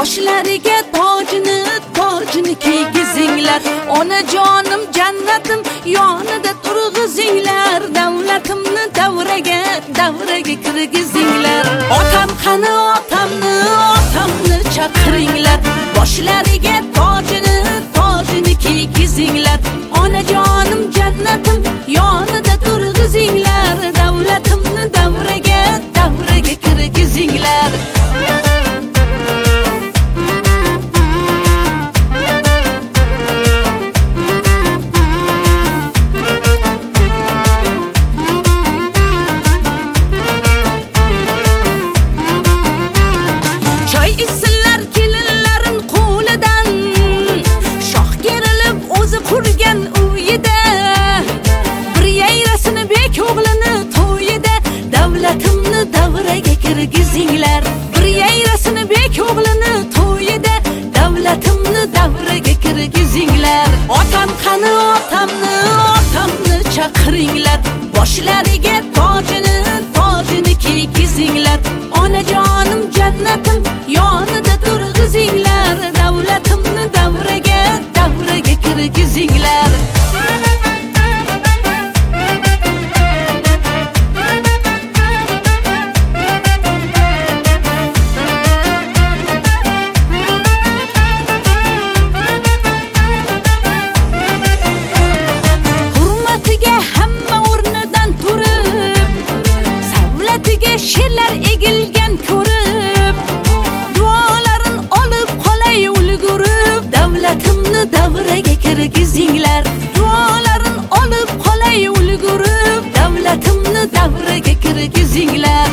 boshlariga tojini kiygizinglar. Onajonim jannatim yonida turg'izinglar. Davlatimni davraga kirgizinglar. Otam qani otamni chaqiringlar. Boshlariga tojini kiygizinglar. Onajonim jannatim yonida turg'izinglar. Davlatimni davraga kirgizinglar. Choy ichsinlar kelinlarim qo'lidan, shoh kerilib o'zi qurgan uyida. Bir yayrasini bek o'g'lini to'yida. Davlatimni davraga kirgizinglar. Bir yayrasini bek o'g'lini to'yida. Davlatimni davraga kirgizinglar. Otam qani otamni chaqiringlar. Boshlariga tojini kiygizinglar. Onajonim jannatim yonida turg'izinglar. Davlatimni davraga kirgizinglar. She'rlar egilgan ko'rib, duolarin olib qolay ulgurib. Davlatimni davraga kirgizinglar. Duolarin olib qolay ulgurib. Davlatimni davraga kirgizinglar.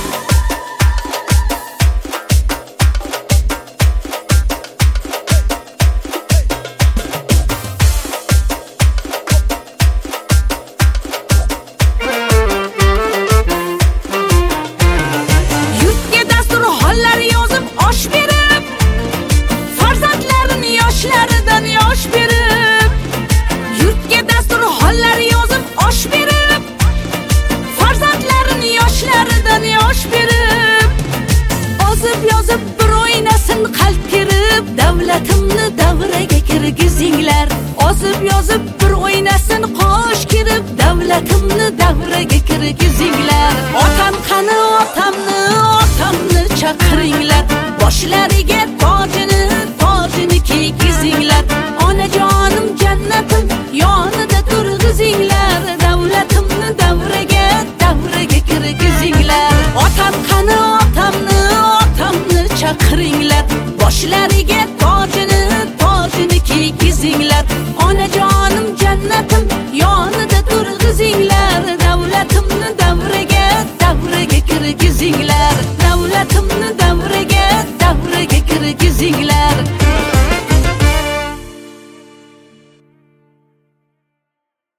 Yoshlaridan yosh berib, yurtga dastur hollar yozib osh berib. Farzandlarini yoshlaridan yosh berib, ozib yozib bir o'ynasin qalb kirib. Davlatimni davraga kirgizinglar. Ozib yozib bir o'ynasin qosh kirib. Davlatimni davraga kirgizinglar. Otam qani otamni chaqiringlar. Boshlariga tojini kiygizinglar. Onajonim jannatim yonida turg'izinglar. Davlatimni davraga kirgizinglar. Otam qani otamni chaqiringlar. Boshlariga tojini kiygizinglar. Onajonim jannatim yonida turg'izinglar. Davlatimni davraga kirgizinglar.